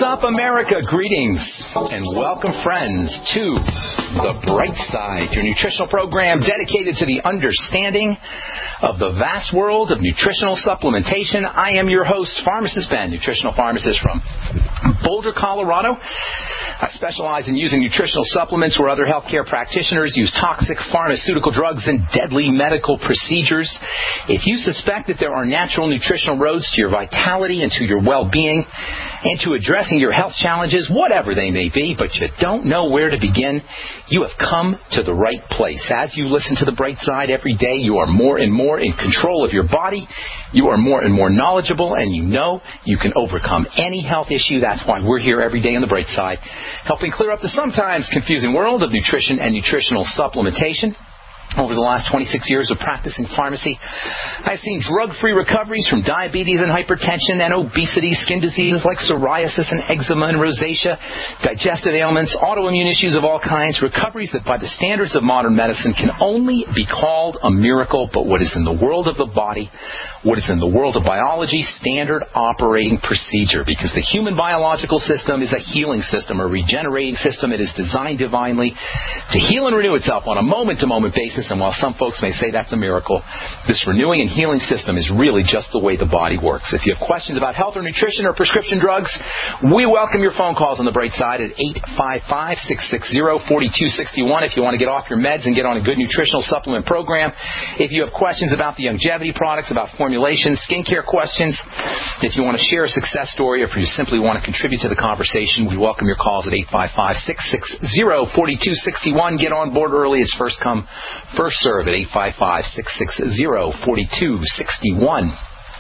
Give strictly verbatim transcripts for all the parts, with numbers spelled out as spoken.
up, America? Greetings and welcome, friends, to The Bright Side, your nutritional program dedicated to the understanding of the vast world of nutritional supplementation. I am your host, Pharmacist Ben, nutritional pharmacist from Boulder, Colorado. I specialize in using nutritional supplements where other healthcare practitioners use toxic pharmaceutical drugs and deadly medical procedures. If you suspect that there are natural nutritional roads to your vitality and to your well-being and to addressing your health challenges, whatever they may be, but you don't know where to begin, you have come to the right place. As you listen to The Bright Side every day, you are more and more in control of your body. You are more and more knowledgeable, and you know you can overcome any health issue. That's why we're here every day on The Bright Side, helping clear up the sometimes confusing world of nutrition and nutritional supplementation. Over the last twenty-six years of practicing pharmacy, I've seen drug-free recoveries from diabetes and hypertension and obesity, skin diseases like psoriasis and eczema and rosacea, digestive ailments, autoimmune issues of all kinds, recoveries that by the standards of modern medicine can only be called a miracle, but what is in the world of the body, what is in the world of biology, standard operating procedure, because the human biological system is a healing system, a regenerating system. It is designed divinely to heal and renew itself on a moment-to-moment basis. And while some folks may say that's a miracle, this renewing and healing system is really just the way the body works. If you have questions about health or nutrition or prescription drugs, we welcome your phone calls on The Bright Side at eight five five, six six zero, four two six one if you want to get off your meds and get on a good nutritional supplement program. If you have questions about the longevity products, about formulations, skincare questions, if you want to share a success story, or if you simply want to contribute to the conversation, we welcome your calls at eight five five, six six zero, four two six one. Get on board early. It's first come, first serve at eight five five, six six zero, four two six one.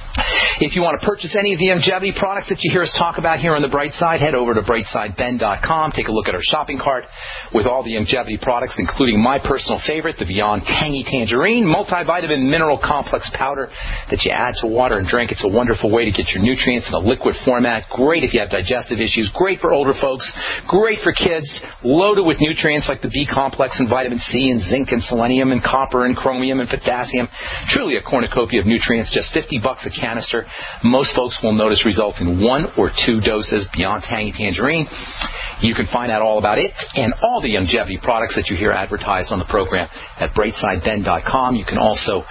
If you want to purchase any of the longevity products that you hear us talk about here on The Bright Side, head over to bright side ben dot com. Take a look at our shopping cart with all the longevity products, including my personal favorite, the Beyond Tangy Tangerine multivitamin mineral complex powder that you add to water and drink. It's a wonderful way to get your nutrients in a liquid format. Great if you have digestive issues. Great for older folks. Great for kids. Loaded with nutrients like the B complex and vitamin C and zinc and selenium and copper and chromium and potassium. Truly a cornucopia of nutrients. Just fifty bucks a canister. Most folks will notice results in one or two doses. Beyond Tangy Tangerine. You can find out all about it and all the longevity products that you hear advertised on the program at bright side ben dot com. You can also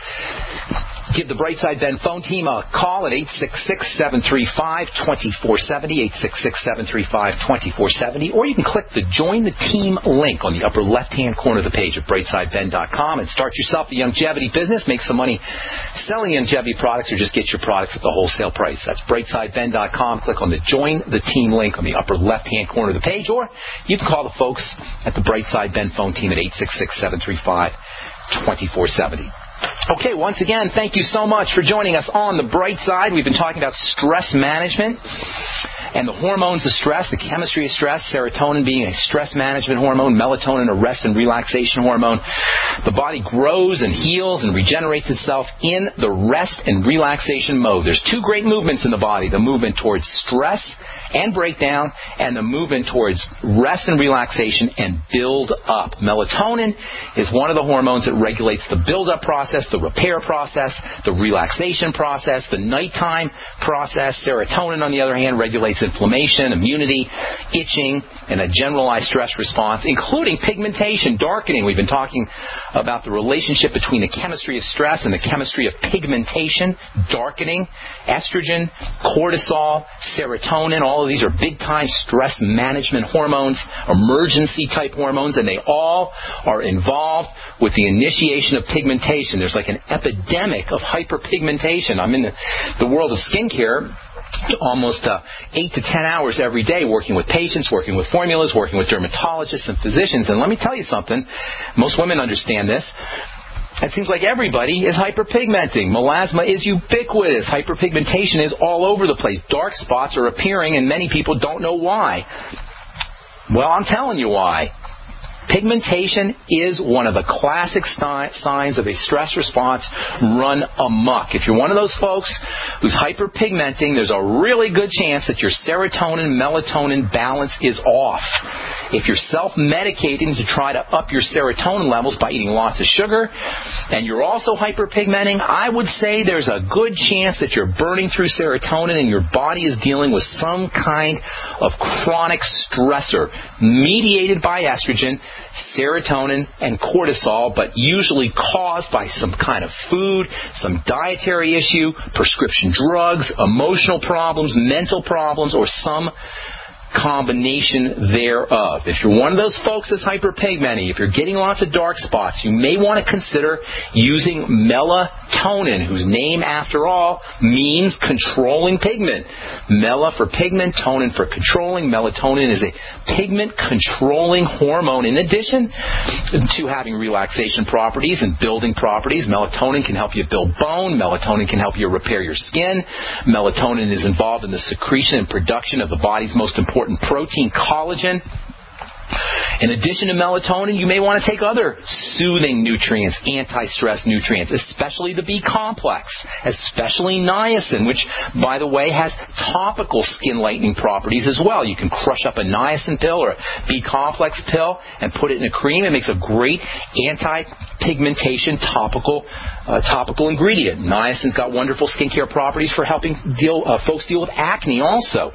give the Brightside Ben phone team a call at eight six six, seven three five, two four seven zero, eight six six, seven three five, two four seven zero, or you can click the Join the Team link on the upper left-hand corner of the page at bright side ben dot com and start yourself a longevity business, make some money selling longevity products, or just get your products at the wholesale price. That's bright side ben dot com. Click on the Join the Team link on the upper left-hand corner of the page, or you can call the folks at the Brightside Ben phone team at eight six six, seven three five, two four seven zero. Okay, once again, thank you so much for joining us on The Bright Side. We've been talking about stress management and the hormones of stress, the chemistry of stress, serotonin being a stress management hormone, melatonin a rest and relaxation hormone. The body grows and heals and regenerates itself in the rest and relaxation mode. There's two great movements in the body, the movement towards stress and breakdown, and the movement towards rest and relaxation and build up. Melatonin is one of the hormones that regulates the build-up process, the repair process, the relaxation process, the nighttime process. Serotonin, on the other hand, regulates inflammation, immunity, itching, and a generalized stress response, including pigmentation, darkening. We've been talking about the relationship between the chemistry of stress and the chemistry of pigmentation, darkening, estrogen, cortisol, serotonin. All of these are big-time stress management hormones, emergency-type hormones, and they all are involved with the initiation of pigmentation. There's like an epidemic of hyperpigmentation. I'm in the, the world of skincare almost uh, eight to ten hours every day working with patients, working with formulas, working with dermatologists and physicians. And let me tell you something. Most women understand this. It seems like everybody is hyperpigmenting. Melasma is ubiquitous. Hyperpigmentation is all over the place. Dark spots are appearing, and many people don't know why. Well, I'm telling you why. Pigmentation is one of the classic sti- signs of a stress response run amok. If you're one of those folks who's hyperpigmenting, there's a really good chance that your serotonin, melatonin balance is off. If you're self-medicating to try to up your serotonin levels by eating lots of sugar, and you're also hyperpigmenting, I would say there's a good chance that you're burning through serotonin and your body is dealing with some kind of chronic stressor mediated by estrogen, serotonin, and cortisol, but usually caused by some kind of food, some dietary issue, prescription drugs, emotional problems, mental problems, or some combination thereof. If you're one of those folks that's hyperpigmenting, if you're getting lots of dark spots, you may want to consider using melatonin, whose name, after all, means controlling pigment. Mela for pigment, tonin for controlling. Melatonin is a pigment-controlling hormone. In addition to having relaxation properties and building properties, melatonin can help you build bone. Melatonin can help you repair your skin. Melatonin is involved in the secretion and production of the body's most important important protein, collagen. In addition to melatonin, you may want to take other soothing nutrients, anti-stress nutrients, especially the B complex, especially niacin, which, by the way, has topical skin lightening properties as well. You can crush up a niacin pill or a B complex pill and put it in a cream. It makes a great anti-pigmentation topical uh, topical ingredient. Niacin's got wonderful skincare properties for helping deal uh, folks deal with acne also.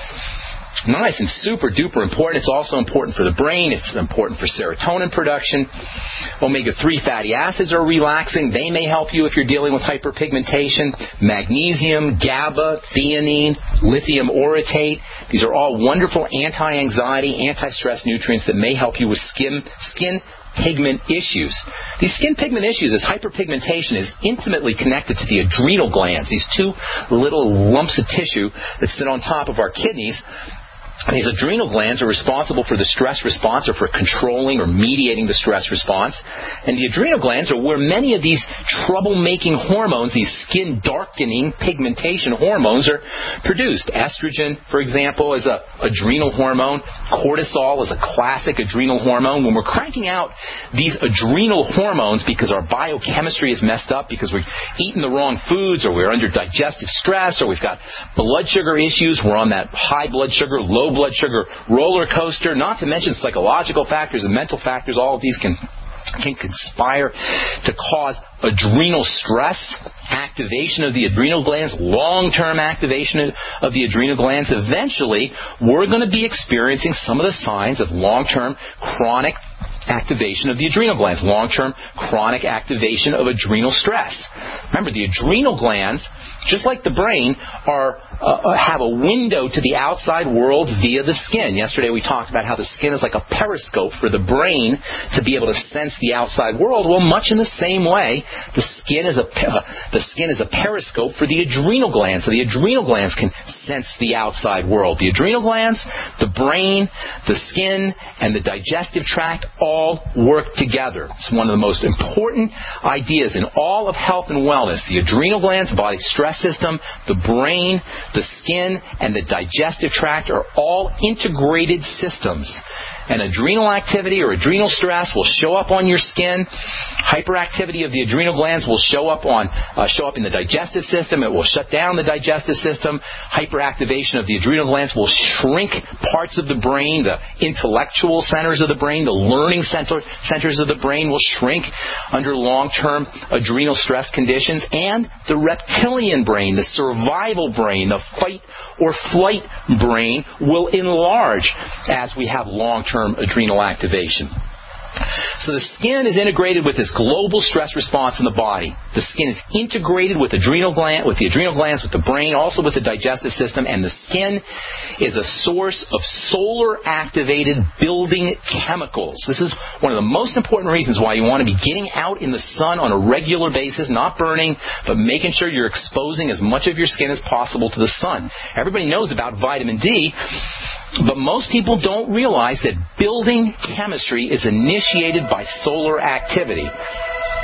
Niacin's super duper important. It's also important for the brain. It's important for serotonin production. omega three fatty acids are relaxing. They may help you if you're dealing with hyperpigmentation. Magnesium, GABA, theanine, lithium orotate. These are all wonderful anti-anxiety, anti-stress nutrients that may help you with skin skin pigment issues. These skin pigment issues, as hyperpigmentation, is intimately connected to the adrenal glands, these two little lumps of tissue that sit on top of our kidneys. These adrenal glands are responsible for the stress response or for controlling or mediating the stress response. And the adrenal glands are where many of these troublemaking hormones, these skin-darkening pigmentation hormones, are produced. Estrogen, for example, is an adrenal hormone. Cortisol is a classic adrenal hormone. When we're cranking out these adrenal hormones because our biochemistry is messed up, because we're eating the wrong foods, or we're under digestive stress, or we've got blood sugar issues, we're on that high blood sugar, low blood sugar roller coaster, not to mention psychological factors and mental factors. All of these can can conspire to cause adrenal stress, activation of the adrenal glands, long-term activation of the adrenal glands. Eventually, we're going to be experiencing some of the signs of long-term chronic activation of the adrenal glands, long-term chronic activation of adrenal stress. Remember, the adrenal glands, just like the brain, are uh, have a window to the outside world via the skin. Yesterday we talked about how the skin is like a periscope for the brain to be able to sense the outside world. Well, much in the same way, the skin is a uh, the skin is a periscope for the adrenal glands. So the adrenal glands can sense the outside world. The adrenal glands, the brain, the skin, and the digestive tract all work together. It's one of the most important ideas in all of health and wellness. The adrenal glands, the body stress system, the brain, the skin, and the digestive tract are all integrated systems. And adrenal activity or adrenal stress will show up on your skin. Hyperactivity of the adrenal glands will show up on uh, show up in the digestive system. It will shut down the digestive system. Hyperactivation of the adrenal glands will shrink parts of the brain. The intellectual centers of the brain, the learning center, centers of the brain will shrink under long-term adrenal stress conditions. And the reptilian brain, the survival brain, the fight or flight brain will enlarge as we have long-term adrenal activation. So the skin is integrated with this global stress response in the body. The skin is integrated with adrenal gland, with the adrenal glands, with the brain, also with the digestive system, and the skin is a source of solar-activated building chemicals. This is one of the most important reasons why you want to be getting out in the sun on a regular basis, not burning, but making sure you're exposing as much of your skin as possible to the sun. Everybody knows about vitamin D, but most people don't realize that building chemistry is initiated by solar activity.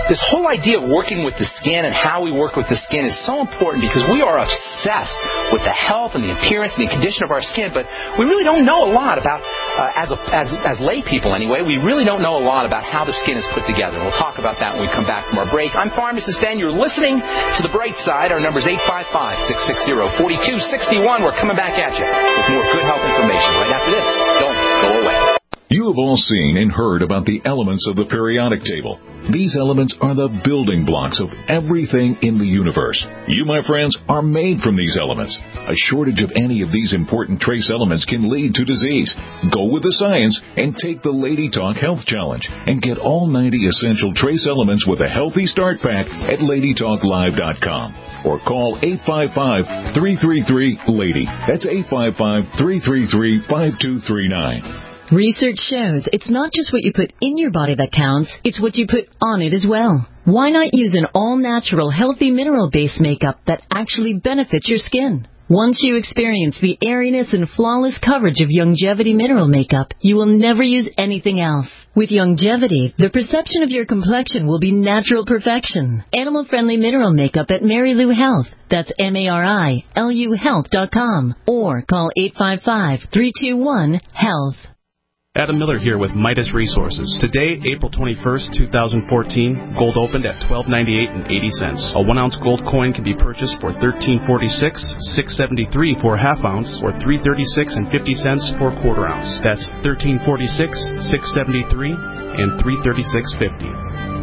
this whole idea of working with the skin and how we work with the skin is so important because we are obsessed with the health and the appearance and the condition of our skin, but we really don't know a lot about, uh, as, a, as, as lay people anyway, we really don't know a lot about how the skin is put together. We'll talk about that when we come back from our break. I'm Pharmacist Ben. You're listening to The Bright Side. Our number is eight five five, six six zero, four two six one. We're coming back at you with more good health information right after this. Don't go away. You have all seen and heard about the elements of the periodic table. These elements are the building blocks of everything in the universe. You, my friends, are made from these elements. A shortage of any of these important trace elements can lead to disease. Go with the science and take the Lady Talk Health Challenge and get all ninety essential trace elements with a healthy start pack at lady talk live dot com or call eight five five, three three three, LADY. That's eight five five, three three three, five two three nine. Research shows it's not just what you put in your body that counts, it's what you put on it as well. Why not use an all-natural, healthy mineral-based makeup that actually benefits your skin? Once you experience the airiness and flawless coverage of Youngevity mineral makeup, you will never use anything else. With Youngevity, the perception of your complexion will be natural perfection. Animal-friendly mineral makeup at Mary Lou Health. That's M A R I L U health dot com. Or call eight five five, three two one, HEALTH. Adam Miller here with Midas Resources. Today, April twenty-first, twenty fourteen, gold opened at twelve ninety-eight and eighty cents. A one ounce gold coin can be purchased for thirteen forty-six, six seventy-three for a half ounce, or three thirty-six and fifty cents for a quarter ounce. That's thirteen forty-six, six seventy-three, and three thirty-six fifty.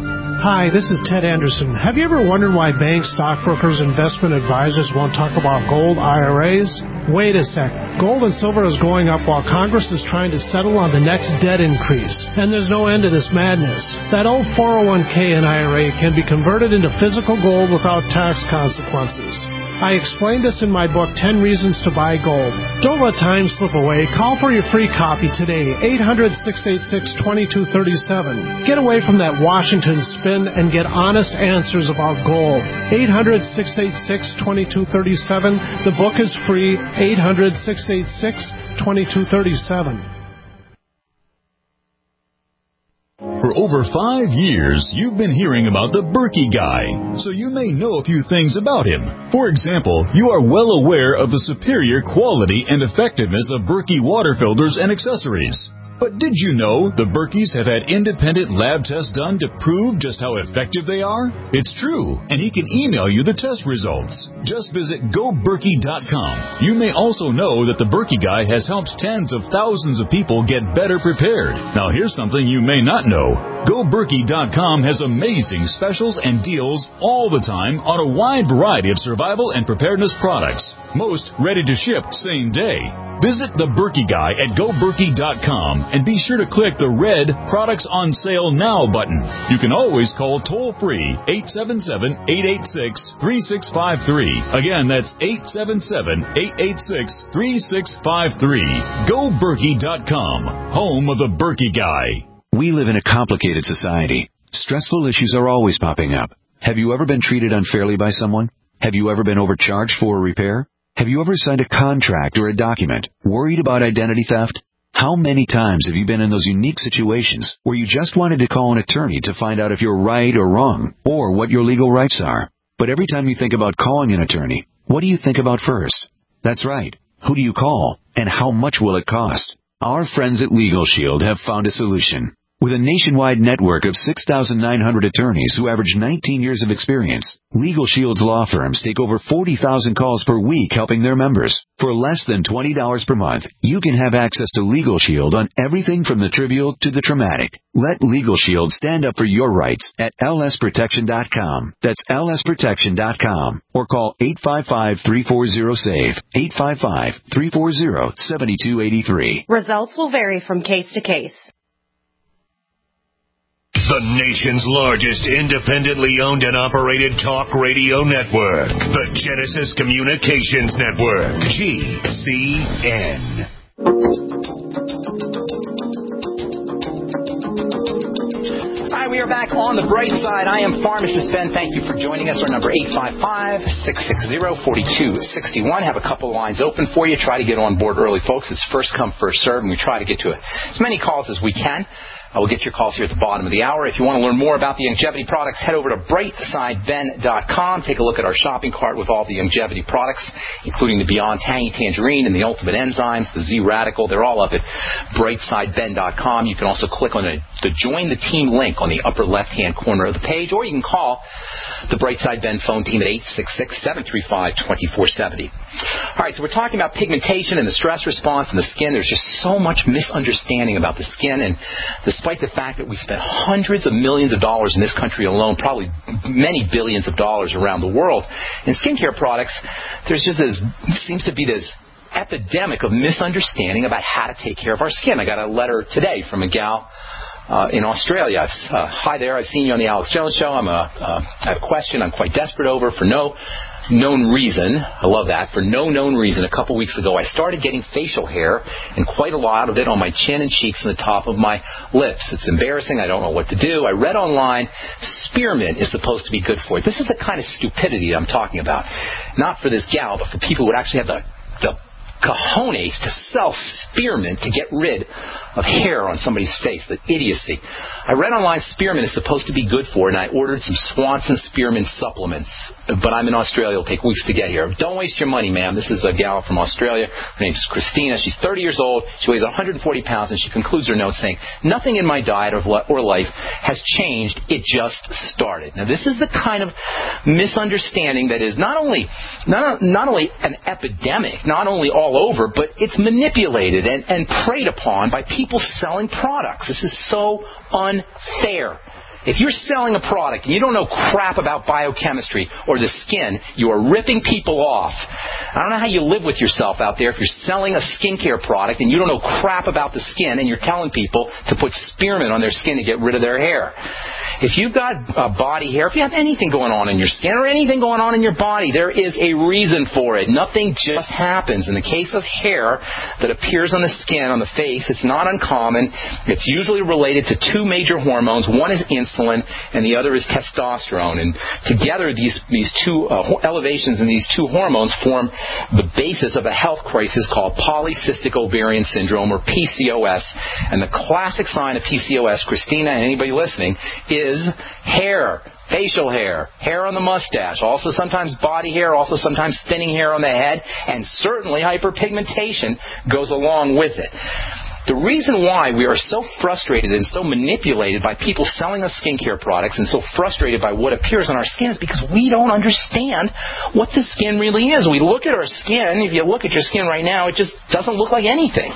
Hi, this is Ted Anderson. Have you ever wondered why banks, stockbrokers, investment advisors won't talk about gold I R As? Wait a sec. Gold and silver is going up while Congress is trying to settle on the next debt increase. And there's no end to this madness. That old four oh one k and I R A can be converted into physical gold without tax consequences. I explained this in my book, ten Reasons to Buy Gold. Don't let time slip away. Call for your free copy today, eight hundred, six eight six, two two three seven. Get away from that Washington spin and get honest answers about gold. eight hundred, six eight six, two two three seven. The book is free, eight hundred, six eight six, two two three seven. For over five years, you've been hearing about the Berkey Guy, so you may know a few things about him. For example, you are well aware of the superior quality and effectiveness of Berkey water filters and accessories. But did you know the Berkeys have had independent lab tests done to prove just how effective they are? It's true, and he can email you the test results. Just visit go berkey dot com. You may also know that the Berkey Guy has helped tens of thousands of people get better prepared. Now here's something you may not know. go berkey dot com has amazing specials and deals all the time on a wide variety of survival and preparedness products. Most ready to ship same day. Visit the Berkey Guy at go berkey dot com and be sure to click the red Products on Sale Now button. You can always call toll-free eight seven seven, eight eight six, three six five three. Again, that's eight seven seven, eight eight six, three six five three. go berkey dot com, home of the Berkey Guy. We live in a complicated society. Stressful issues are always popping up. Have you ever been treated unfairly by someone? Have you ever been overcharged for a repair? Have you ever signed a contract or a document worried about identity theft? How many times have you been in those unique situations where you just wanted to call an attorney to find out if you're right or wrong or what your legal rights are? But every time you think about calling an attorney, what do you think about first? That's right. Who do you call and how much will it cost? Our friends at Legal Shield have found a solution. With a nationwide network of six thousand nine hundred attorneys who average nineteen years of experience, Legal Shield's law firms take over forty thousand calls per week helping their members. For less than twenty dollars per month, you can have access to Legal Shield on everything from the trivial to the traumatic. Let Legal Shield stand up for your rights at L S protection dot com. That's L S protection dot com. Or call eight five five, three four zero, S A V E, eight five five, three four zero, seven two eight three. Results will vary from case to case. The nation's largest independently owned and operated talk radio network. The Genesis Communications Network. G C N. Hi, we we are back on the bright side. I am Pharmacist Ben. Thank you for joining us. Our number eight five five, six six zero, four two six one. Have a couple of lines open for you. Try to get on board early, folks. It's first come, first serve, and we try to get to as many calls as we can. I will get your calls here at the bottom of the hour. If you want to learn more about the Youngevity products, head over to bright side ben dot com. Take a look at our shopping cart with all the Youngevity products, including the Beyond Tangy Tangerine and the Ultimate Enzymes, the Z-Radical. They're all up at bright side ben dot com. You can also click on the, the Join the Team link on the upper left-hand corner of the page, or you can call the Brightside Ben phone team at eight six six, seven three five, two four seven zero. All right, so we're talking about pigmentation and the stress response in the skin. There's just so much misunderstanding about the skin, and despite the fact that we spend hundreds of millions of dollars in this country alone, probably many billions of dollars around the world, in skincare products, there's just this, seems to be this epidemic of misunderstanding about how to take care of our skin. I got a letter today from a gal Uh, in Australia. Uh, Hi there, I've seen you on the Alex Jones Show. I'm a, uh, I have a question I'm quite desperate over for no known reason. I love that. For no known reason, a couple weeks ago, I started getting facial hair, and quite a lot of it on my chin and cheeks and the top of my lips. It's embarrassing. I don't know what to do. I read online, spearmint is supposed to be good for it. This is the kind of stupidity I'm talking about. Not for this gal, but for people who would actually have the, the cojones to sell spearmint to get rid of hair on somebody's face. The idiocy. I read online spearmint is supposed to be good for it, and I ordered some Swanson spearmint supplements. But I'm in Australia. It'll take weeks to get here. Don't waste your money, ma'am. This is a gal from Australia. Her name's Christina. She's thirty years old. She weighs one hundred forty pounds, and she concludes her note saying, nothing in my diet or life has changed. It just started. Now, this is the kind of misunderstanding that is not only not, not only an epidemic, not only all over, but it's manipulated and, and preyed upon by people selling products. This is so unfair. If you're selling a product and you don't know crap about biochemistry or the skin, you are ripping people off. I don't know how you live with yourself out there if you're selling a skincare product and you don't know crap about the skin and you're telling people to put spearmint on their skin to get rid of their hair. If you've got uh, body hair, if you have anything going on in your skin or anything going on in your body, there is a reason for it. Nothing just happens. In the case of hair that appears on the skin, on the face, it's not uncommon. It's usually related to two major hormones. One is insulin, and the other is testosterone. And together, these these two uh, elevations in these two hormones form the basis of a health crisis called polycystic ovarian syndrome, or P C O S. And the classic sign of P C O S, Christina and anybody listening, is hair. Facial hair, hair on the mustache, also sometimes body hair, also sometimes thinning hair on the head, and certainly hyperpigmentation goes along with it. The reason why we are so frustrated and so manipulated by people selling us skincare products and so frustrated by what appears on our skin is because we don't understand what the skin really is. We look at our skin, if you look at your skin right now, it just doesn't look like anything.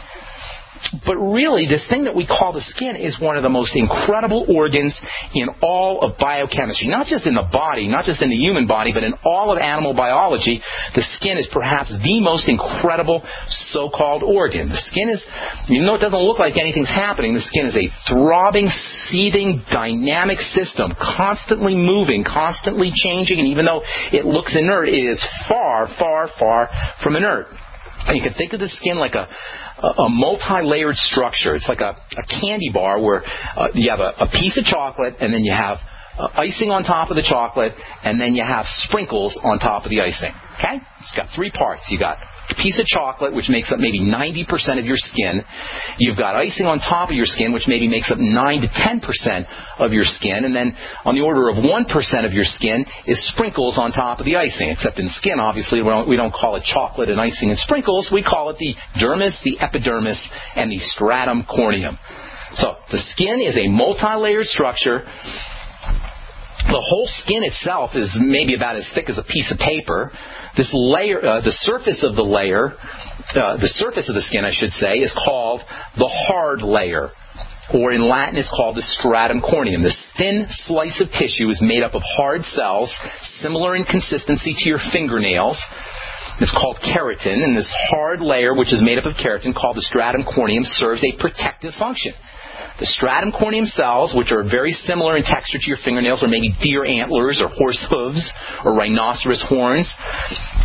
But really, this thing that we call the skin is one of the most incredible organs in all of biochemistry. Not just in the body, not just in the human body, but in all of animal biology, the skin is perhaps the most incredible so-called organ. The skin is, even though it doesn't look like anything's happening, the skin is a throbbing, seething, dynamic system, constantly moving, constantly changing, and even though it looks inert, it is far, far, far from inert. And you can think of the skin like a, a multi-layered structure. It's like a, a candy bar where uh, you have a, a piece of chocolate, and then you have uh, icing on top of the chocolate, and then you have sprinkles on top of the icing. Okay? It's got three parts. You got a piece of chocolate, which makes up maybe ninety percent of your skin. You've got icing on top of your skin, which maybe makes up nine to ten percent of your skin. And then on the order of one percent of your skin is sprinkles on top of the icing. Except in skin, obviously, we don't, we don't call it chocolate and icing and sprinkles. We call it the dermis, the epidermis, and the stratum corneum. So the skin is a multi-layered structure. The whole skin itself is maybe about as thick as a piece of paper. This layer, uh, the surface of the layer, uh, the surface of the skin, I should say, is called the hard layer. Or in Latin, it's called the stratum corneum. This thin slice of tissue is made up of hard cells, similar in consistency to your fingernails. It's called keratin, and this hard layer, which is made up of keratin, called the stratum corneum, serves a protective function. The stratum corneum cells, which are very similar in texture to your fingernails, or maybe deer antlers or horse hooves or rhinoceros horns,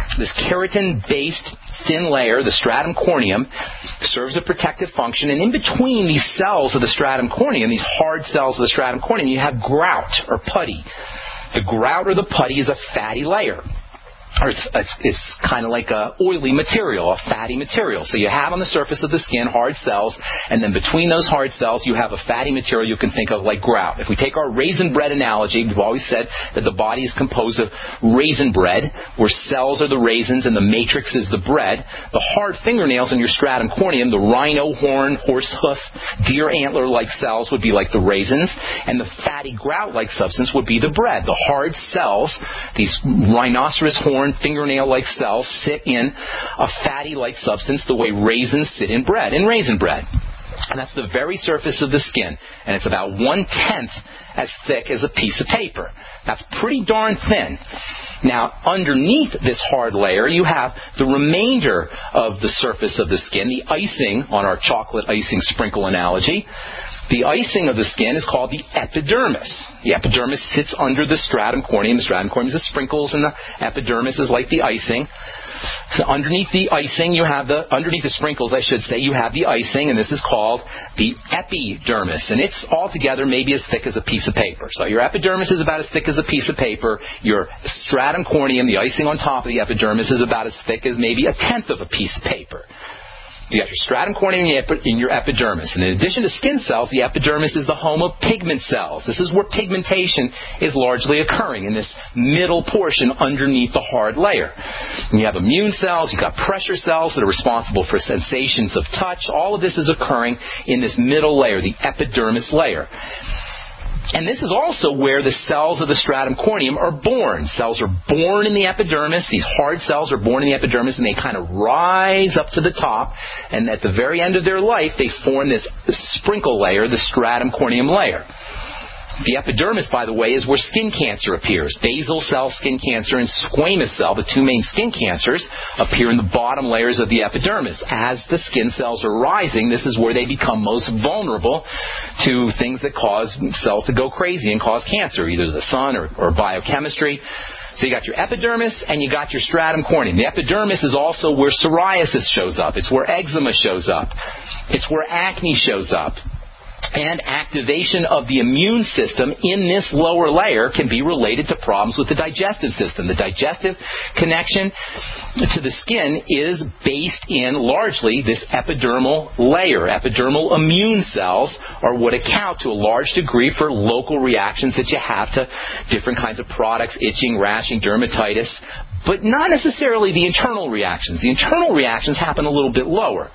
This keratin-based thin layer, the stratum corneum, serves a protective function, and in between these cells of the stratum corneum, these hard cells of the stratum corneum, you have grout or putty. The grout or the putty is a fatty layer. Or it's, it's, it's kind of like a oily material, a fatty material. So you have on the surface of the skin hard cells, and then between those hard cells you have a fatty material you can think of like grout. If we take our raisin bread analogy, we've always said that the body is composed of raisin bread, where cells are the raisins and the matrix is the bread. The hard fingernails in your stratum corneum, the rhino horn, horse hoof, deer antler-like cells would be like the raisins, and the fatty grout-like substance would be the bread. The hard cells, these rhinoceros horn, fingernail-like cells, sit in a fatty-like substance the way raisins sit in bread, in raisin bread. And that's the very surface of the skin. And it's about one-tenth as thick as a piece of paper. That's pretty darn thin. Now, underneath this hard layer, you have the remainder of the surface of the skin, the icing on our chocolate icing sprinkle analogy. The icing of the skin is called the epidermis. The epidermis sits under the stratum corneum. The stratum corneum is the sprinkles, and the epidermis is like the icing. So underneath the icing, you have the, underneath the sprinkles, I should say, you have the icing, and this is called the epidermis. And it's altogether maybe as thick as a piece of paper. So your epidermis is about as thick as a piece of paper. Your stratum corneum, the icing on top of the epidermis, is about as thick as maybe a tenth of a piece of paper. You got your stratum corneum in your epidermis. And in addition to skin cells, the epidermis is the home of pigment cells. This is where pigmentation is largely occurring, in this middle portion underneath the hard layer. And you have immune cells, you've got pressure cells that are responsible for sensations of touch. All of this is occurring in this middle layer, the epidermis layer. And this is also where the cells of the stratum corneum are born. Cells are born in the epidermis. These hard cells are born in the epidermis, and they kind of rise up to the top. And at the very end of their life, they form this sprinkle layer, the stratum corneum layer. The epidermis, by the way, is where skin cancer appears. Basal cell skin cancer and squamous cell, the two main skin cancers, appear in the bottom layers of the epidermis. As the skin cells are rising, this is where they become most vulnerable to things that cause cells to go crazy and cause cancer, either the sun or, or biochemistry. So you got your epidermis and you got your stratum corneum. The epidermis is also where psoriasis shows up. It's where eczema shows up. It's where acne shows up. And activation of the immune system in this lower layer can be related to problems with the digestive system. The digestive connection to the skin is based in largely this epidermal layer. Epidermal immune cells are what account to a large degree for local reactions that you have to different kinds of products, itching, rashing, dermatitis, but not necessarily the internal reactions. The internal reactions happen a little bit lower.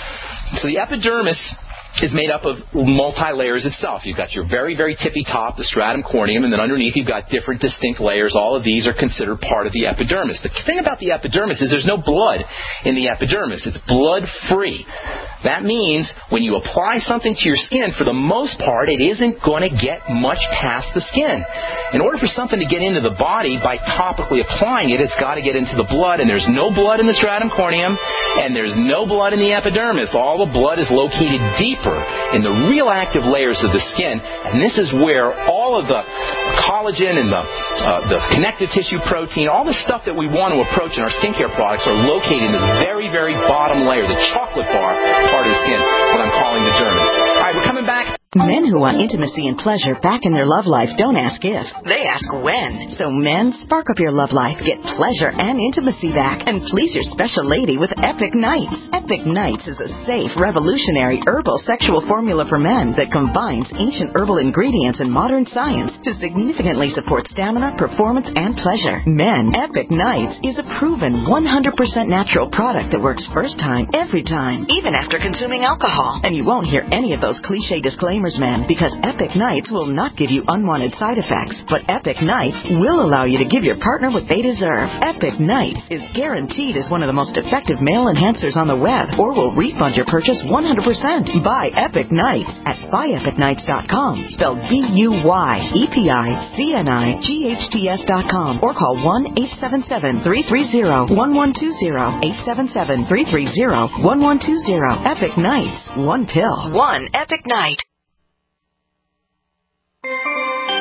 So the epidermis is made up of multi-layers itself. You've got your very, very tippy top, the stratum corneum, and then underneath you've got different distinct layers. All of these are considered part of the epidermis. The thing about the epidermis is there's no blood in the epidermis. It's blood-free. That means when you apply something to your skin, for the most part, it isn't going to get much past the skin. In order for something to get into the body, by topically applying it, it's got to get into the blood, and there's no blood in the stratum corneum, and there's no blood in the epidermis. All the blood is located deep in the real active layers of the skin, and this is where all of the collagen and the, uh, the connective tissue protein, all the stuff that we want to approach in our skincare products are located in this very, very bottom layer, the chocolate bar part of the skin, what I'm calling the dermis. All right, we're coming back. Men who want intimacy and pleasure back in their love life don't ask if, they ask when. So men, spark up your love life, get pleasure and intimacy back, and please your special lady with Epic Nights. Epic Nights is a safe, revolutionary herbal sexual formula for men that combines ancient herbal ingredients and modern science to significantly support stamina, performance, and pleasure. Men, Epic Nights is a proven one hundred percent natural product that works first time, every time, even after consuming alcohol. And you won't hear any of those cliche disclaimers, men, because Epic Nights will not give you unwanted side effects, but Epic Nights will allow you to give your partner what they deserve. Epic Nights is guaranteed as one of the most effective male enhancers on the web, or will refund your purchase one hundred percent. Buy Epic Nights at buy epic nights dot com, spelled B U Y E P I C N I G H T S dot com, or call one eight seven seven, three three zero, one one two zero, eight seven seven, three three zero, one one two zero. Epic Nights. One pill. One Epic Night.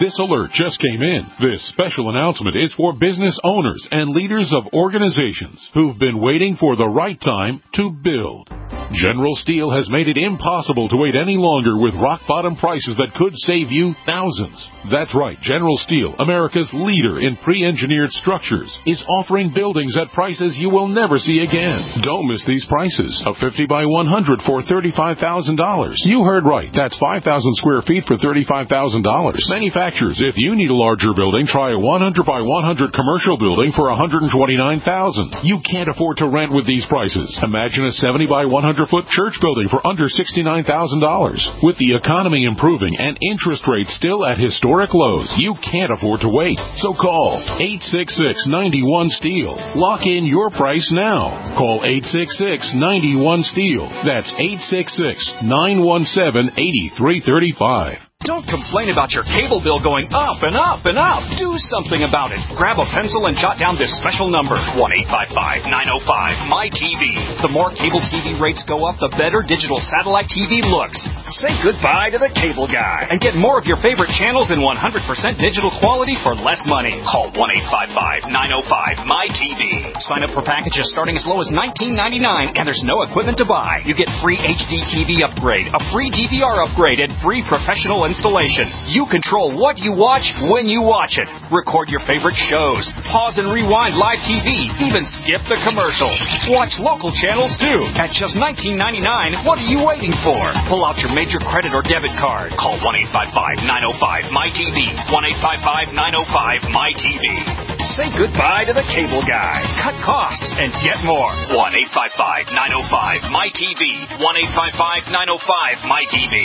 This alert just came in. This special announcement is for business owners and leaders of organizations who've been waiting for the right time to build. General Steel has made it impossible to wait any longer with rock-bottom prices that could save you thousands. That's right. General Steel, America's leader in pre-engineered structures, is offering buildings at prices you will never see again. Don't miss these prices. A fifty by one hundred for thirty-five thousand dollars. You heard right. That's five thousand square feet for thirty-five thousand dollars. Manufacturers, if you need a larger building, try a one hundred by one hundred commercial building for one hundred twenty-nine thousand dollars. You can't afford to rent with these prices. Imagine a seventy by one hundred foot church building for under sixty-nine thousand dollars. With the economy improving and interest rates still at historic lows, you can't afford to wait. So call eight six six, nine one, STEEL. Lock in your price now. Call eight six six, nine one, STEEL. That's eight six six, nine one seven, eight three three five. Don't complain about your cable bill going up and up and up. Do something about it. Grab a pencil and jot down this special number, one eight five five, nine oh five, M Y T V. The more cable T V rates go up, the better digital satellite T V looks. Say goodbye to the cable guy and get more of your favorite channels in one hundred percent digital quality for less money. Call one eight five five, nine oh five, M Y T V. Sign up for packages starting as low as nineteen ninety-nine, and there's no equipment to buy. You get free H D T V upgrade, a free D V R upgrade, and free professional installation. You control what you watch when you watch it. Record your favorite shows. Pause and rewind live T V. Even skip the commercials. Watch local channels too. At just nineteen ninety-nine, what are you waiting for? Pull out your major credit or debit card. Call one eight five five, nine oh five, M Y T V. one eight five five, nine oh five, M Y T V. Say goodbye to the cable guy. Cut costs and get more. one eight five five, nine oh five, M Y T V. one eight five five, nine oh five, M Y T V.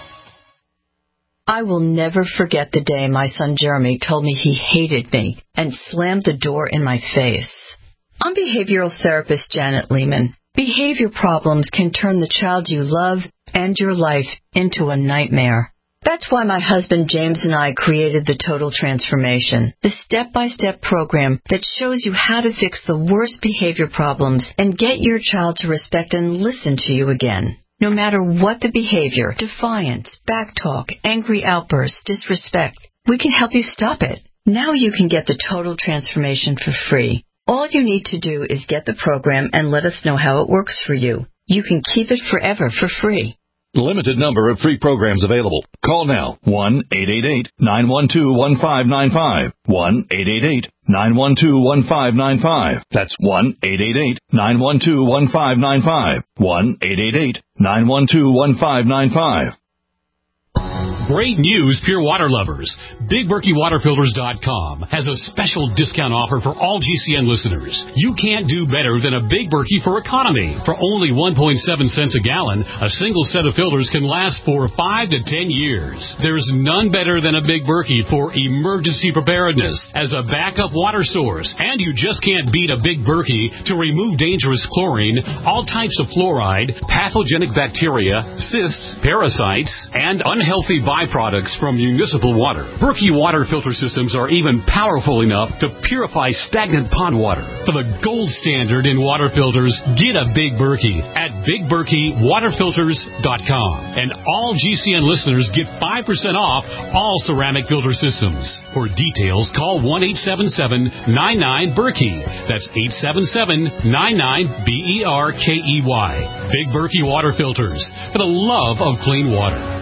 I will never forget the day my son Jeremy told me he hated me and slammed the door in my face. I'm behavioral therapist Janet Lehman. Behavior problems can turn the child you love and your life into a nightmare. That's why my husband James and I created the Total Transformation, the step-by-step program that shows you how to fix the worst behavior problems and get your child to respect and listen to you again. No matter what the behavior, defiance, backtalk, angry outbursts, disrespect, we can help you stop it. Now you can get the Total Transformation for free. All you need to do is get the program and let us know how it works for you. You can keep it forever for free. Limited number of free programs available. Call now, one eight eight eight, nine one two, one five nine five, one eight eight eight, nine one two, one five nine five. That's one eight eight eight, nine one two, one five nine five, one eight eight eight, nine one two, one five nine five. Great news, Pure Water lovers. Big Berkey Water Filters dot com has a special discount offer for all G C N listeners. You can't do better than a Big Berkey for economy. For only one point seven cents a gallon, a single set of filters can last for five to ten years. There's none better than a Big Berkey for emergency preparedness as a backup water source. And you just can't beat a Big Berkey to remove dangerous chlorine, all types of fluoride, pathogenic bacteria, cysts, parasites, and unhealthy viruses. Byproducts from municipal water. Berkey water filter systems are even powerful enough to purify stagnant pond water. For the gold standard in water filters, get a Big Berkey at Big Berkey Water Filters dot com. And all G C N listeners get five percent off all ceramic filter systems. For details, call one eight seven seven, nine nine, Berkey. That's eight seven seven, nine nine, B E R K E Y. Big Berkey Water Filters, for the love of clean water.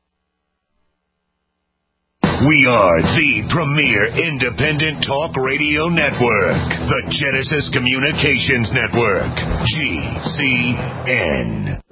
We are the premier independent talk radio network, the Genesis Communications Network, G C N.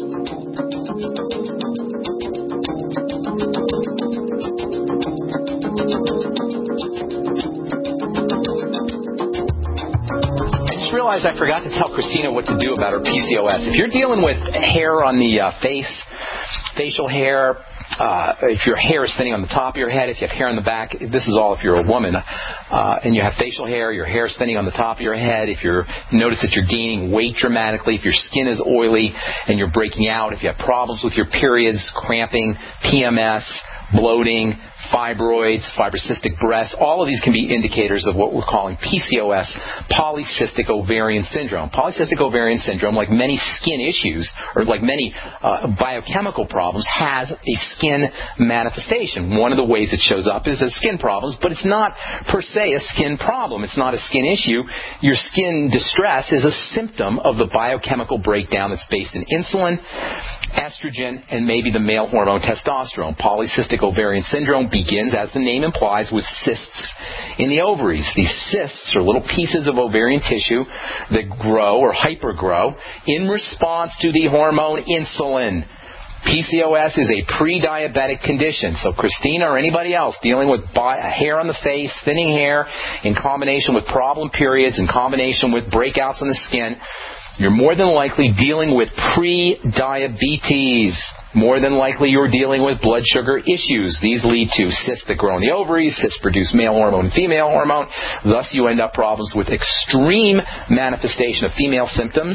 I just realized I forgot to tell Christina what to do about her P C O S. If you're dealing with hair on the uh, face, facial hair, Uh, if your hair is thinning on the top of your head, if you have hair on the back, this is all if you're a woman, uh, and you have facial hair, your hair is thinning on the top of your head, if you notice that you're gaining weight dramatically, if your skin is oily and you're breaking out, if you have problems with your periods, cramping, P M S, bloating, fibroids, fibrocystic breasts. All of these can be indicators of what we're calling P C O S, polycystic ovarian syndrome. Polycystic ovarian syndrome, like many skin issues, or like many uh, biochemical problems, has a skin manifestation. One of the ways it shows up is as skin problems, but it's not per se a skin problem. It's not a skin issue. Your skin distress is a symptom of the biochemical breakdown that's based in insulin, estrogen, and maybe the male hormone testosterone. Polycystic ovarian syndrome begins, as the name implies, with cysts in the ovaries. These cysts are little pieces of ovarian tissue that grow or hypergrow in response to the hormone insulin. P C O S is a pre-diabetic condition. So Christina or anybody else dealing with bi- hair on the face, thinning hair, in combination with problem periods, in combination with breakouts on the skin, you're more than likely dealing with pre-diabetes. More than likely you're dealing with blood sugar issues. These lead to cysts that grow in the ovaries. Cysts produce male hormone and female hormone. Thus you end up problems with extreme manifestation of female symptoms,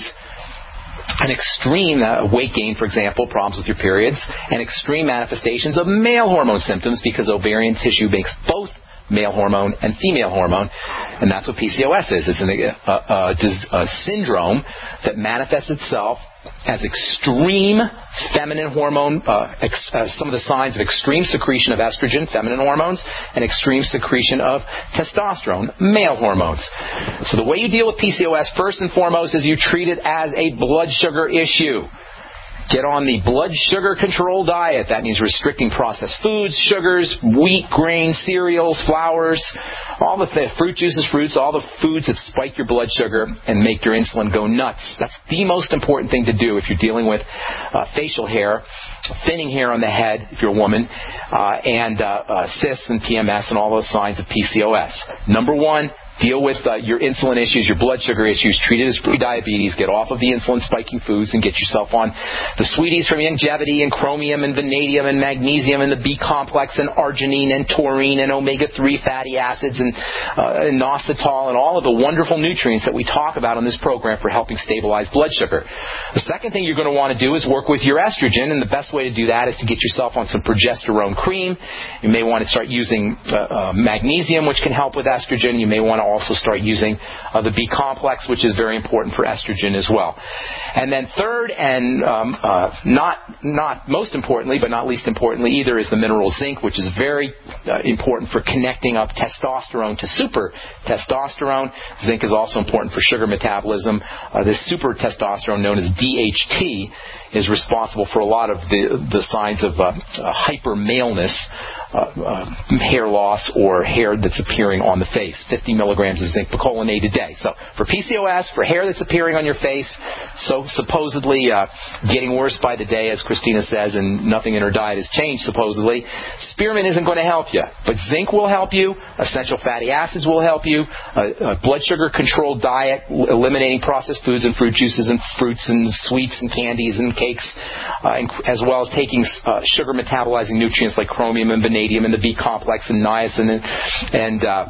an extreme uh, weight gain, for example, problems with your periods, and extreme manifestations of male hormone symptoms because ovarian tissue makes both male hormone and female hormone, and that's what P C O S is. It's an, a, a, a syndrome that manifests itself as extreme feminine hormone, uh, ex, uh, some of the signs of extreme secretion of estrogen, feminine hormones, and extreme secretion of testosterone, male hormones. So the way you deal with P C O S, first and foremost, is you treat it as a blood sugar issue. Get on the blood sugar control diet. That means restricting processed foods, sugars, wheat, grain, cereals, flours, all the th- fruit juices, fruits, all the foods that spike your blood sugar and make your insulin go nuts. That's the most important thing to do if you're dealing with uh, facial hair, thinning hair on the head, if you're a woman, uh, and uh, uh, cysts and P M S and all those signs of P C O S. Number one, deal with uh, your insulin issues, your blood sugar issues, treat it as pre-diabetes, get off of the insulin-spiking foods and get yourself on the sweeties from Youngevity and chromium and vanadium and magnesium and the B-complex and arginine and taurine and omega three fatty acids and, uh, and inositol and all of the wonderful nutrients that we talk about on this program for helping stabilize blood sugar. The second thing you're going to want to do is work with your estrogen, and the best way to do that is to get yourself on some progesterone cream. You may want to start using uh, uh, magnesium, which can help with estrogen. You may want to also start using uh, the B-complex, which is very important for estrogen as well. And then third, and um, uh, not not most importantly, but not least importantly either, is the mineral zinc, which is very uh, important for connecting up testosterone to super testosterone. Zinc is also important for sugar metabolism. Uh, this super testosterone, known as D H T, is responsible for a lot of the, the signs of uh, uh, hyper-maleness, uh, uh, hair loss, or hair that's appearing on the face. fifty milligrams of zinc picolinate a day. So for P C O S, for hair that's appearing on your face, so supposedly uh, getting worse by the day, as Christina says, and nothing in her diet has changed, supposedly, spearmint isn't going to help you. But zinc will help you. Essential fatty acids will help you. A, a blood sugar controlled diet, eliminating processed foods and fruit juices and fruits and sweets and candies and cakes, uh, and, as well as taking uh, sugar metabolizing nutrients like chromium and vanadium and the B-complex and niacin and, and uh,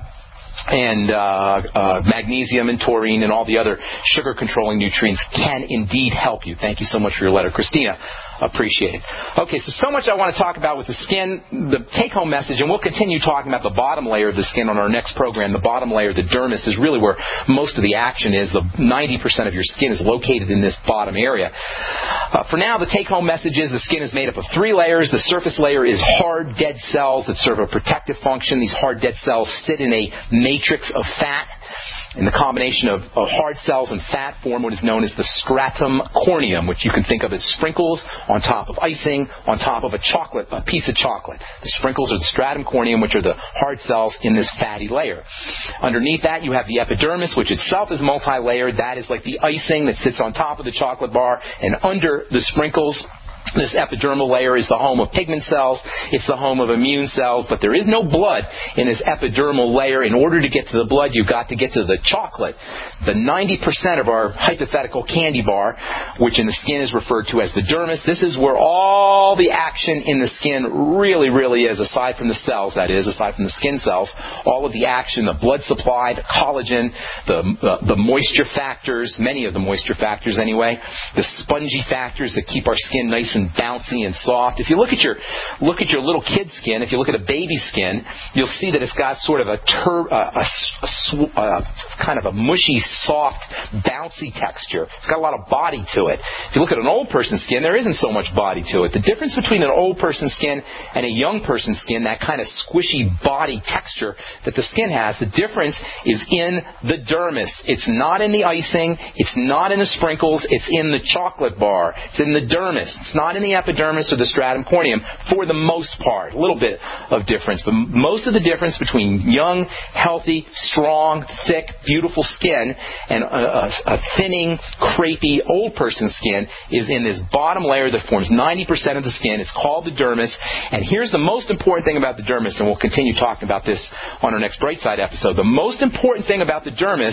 and uh, uh, magnesium and taurine and all the other sugar-controlling nutrients can indeed help you. Thank you so much for your letter, Christina. Appreciate it. Okay, so so much I want to talk about with the skin. The take-home message, and we'll continue talking about the bottom layer of the skin on our next program. The bottom layer, the dermis, is really where most of the action is. The ninety percent of your skin is located in this bottom area. Uh, for now, the take-home message is the skin is made up of three layers. The surface layer is hard, dead cells that serve a protective function. These hard, dead cells sit in a matrix of fat. And the combination of, of hard cells and fat form what is known as the stratum corneum, which you can think of as sprinkles on top of icing, on top of a chocolate, a piece of chocolate. The sprinkles are the stratum corneum, which are the hard cells in this fatty layer. Underneath that, you have the epidermis, which itself is multi-layered. That is like the icing that sits on top of the chocolate bar. And under the sprinkles, this epidermal layer is the home of pigment cells. It's the home of immune cells. But there is no blood in this epidermal layer. In order to get to the blood, you've got to get to the chocolate. The ninety percent of our hypothetical candy bar, which in the skin is referred to as the dermis, this is where all the action in the skin really, really is, aside from the cells, that is, aside from the skin cells. All of the action, the blood supply, the collagen, the, uh, the moisture factors, many of the moisture factors anyway, the spongy factors that keep our skin nice and bouncy and soft. If you look at your look at your little kid's skin, if you look at a baby's skin, you'll see that it's got sort of a, tur- uh, a, a, a kind of a mushy, soft, bouncy texture. It's got a lot of body to it. If you look at an old person's skin, there isn't so much body to it. The difference between an old person's skin and a young person's skin, that kind of squishy body texture that the skin has, the difference is in the dermis. It's not in the icing. It's not in the sprinkles. It's in the chocolate bar. It's in the dermis. It's not in the epidermis or the stratum corneum for the most part. A little bit of difference. But most of the difference between young, healthy, strong, thick, beautiful skin and a, a, a thinning, crepey, old person's skin is in this bottom layer that forms ninety percent of the skin. It's called the dermis. And here's the most important thing about the dermis, and we'll continue talking about this on our next Bright Side episode. The most important thing about the dermis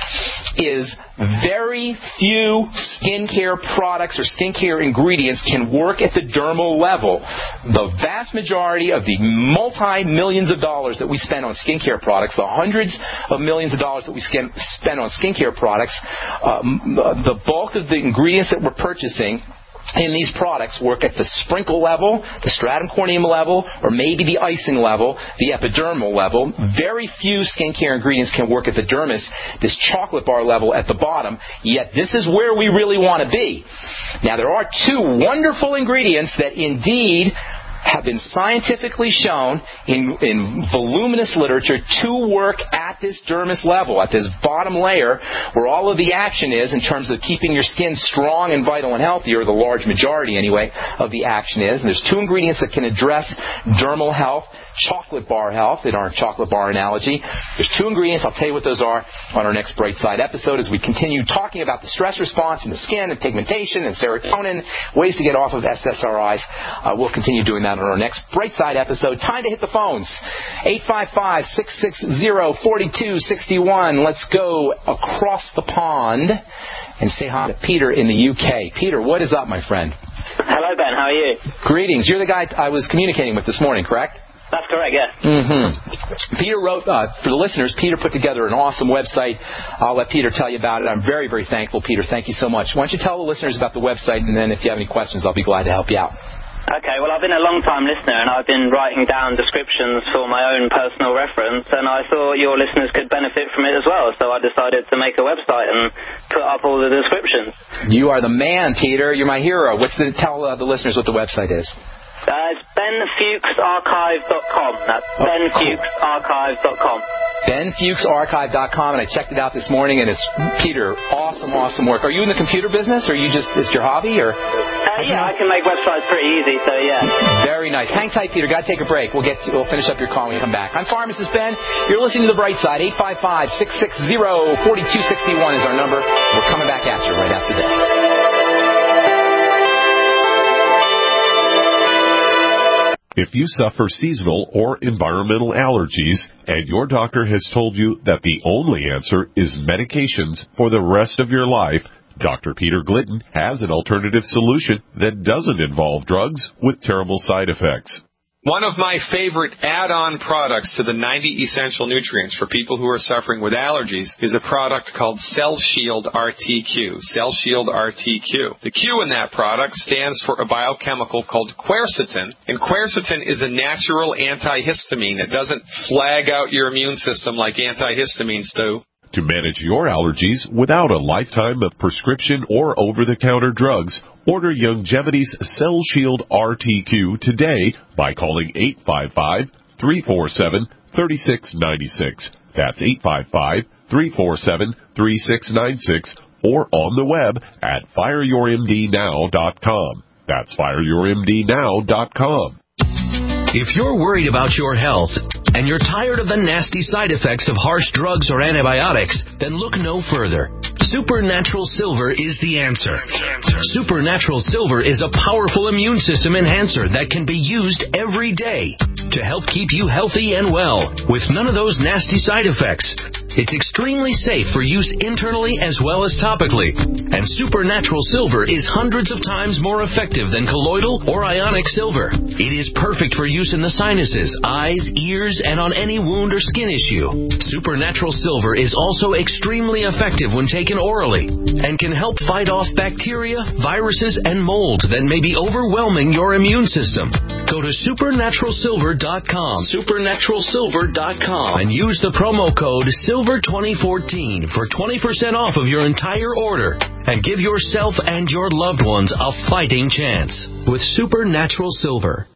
is very few skincare products or skincare ingredients can work at the dermal level. The vast majority of the multi-millions of dollars that we spend on skincare products, the hundreds of millions of dollars that we spend on skincare products, um, the bulk of the ingredients that we're purchasing in these products work at the sprinkle level, the stratum corneum level, or maybe the icing level, the epidermal level. Very few skincare ingredients can work at the dermis, this chocolate bar level at the bottom, yet this is where we really want to be. Now, there are two wonderful ingredients that indeed have been scientifically shown in, in voluminous literature to work at this dermis level, at this bottom layer where all of the action is in terms of keeping your skin strong and vital and healthy, or the large majority anyway of the action is. And there's two ingredients that can address dermal health, chocolate bar health in our chocolate bar analogy. There's two ingredients. I'll tell you what those are on our next Bright Side episode as we continue talking about the stress response in the skin and pigmentation and serotonin, ways to get off of S S R Is. Uh, we'll continue doing that on our next Bright Side episode. Time to hit the phones. eight five five, six six zero, four two six one. Let's go across the pond and say hi to Peter in the U K. Peter, what is up, my friend? Hello, Ben. How are you? Greetings. You're the guy I was communicating with this morning, correct? That's correct, yes. Mm-hmm. Peter wrote, uh, for the listeners, Peter put together an awesome website. I'll let Peter tell you about it. I'm very, very thankful, Peter. Thank you so much. Why don't you tell the listeners about the website, and then if you have any questions, I'll be glad to help you out. Okay, well, I've been a long-time listener, and I've been writing down descriptions for my own personal reference, and I thought your listeners could benefit from it as well, so I decided to make a website and put up all the descriptions. You are the man, Peter. You're my hero. What's the, tell uh, the listeners what the website is. Uh, it's Ben Fuchs Archive dot com. That's oh, Ben Fuchs Archive dot com. Ben Fuchs Archive dot com, and I checked it out this morning, and it's, Peter, awesome, awesome work. Are you in the computer business, or you just, is it your hobby, or? Uh, yeah, I can make websites pretty easy, so yeah. Very nice. Hang tight, Peter. Got to take a break. We'll get to, we'll finish up your call when you come back. I'm Pharmacist Ben. You're listening to The Bright Side. eight five five, six six zero, four two six one is our number. We're coming back at you right after this. If you suffer seasonal or environmental allergies and your doctor has told you that the only answer is medications for the rest of your life, Doctor Peter Glidden has an alternative solution that doesn't involve drugs with terrible side effects. One of my favorite add-on products to the ninety essential nutrients for people who are suffering with allergies is a product called Cell Shield R T Q. Cell Shield R T Q. The Q in that product stands for a biochemical called quercetin, and quercetin is a natural antihistamine. It doesn't flag out your immune system like antihistamines do. To manage your allergies without a lifetime of prescription or over-the-counter drugs, order Youngevity's Cell Shield R T Q today by calling eight five five, three four seven, three six nine six. That's eight five five, three four seven, three six nine six, or on the web at fire your M D now dot com. That's fire your M D now dot com. If you're worried about your health and you're tired of the nasty side effects of harsh drugs or antibiotics, then look no further. Supernatural Silver is the answer. Supernatural Silver is a powerful immune system enhancer that can be used every day to help keep you healthy and well with none of those nasty side effects. It's extremely safe for use internally as well as topically. And Supernatural Silver is hundreds of times more effective than colloidal or ionic silver. It is perfect for use in the sinuses, eyes, ears, and on any wound or skin issue. Supernatural Silver is also extremely effective when taken orally and can help fight off bacteria, viruses, and mold that may be overwhelming your immune system. Go to supernatural silver dot com, supernatural silver dot com, and use the promo code silver twenty fourteen for twenty percent off of your entire order. And give yourself and your loved ones a fighting chance with Supernatural Silver.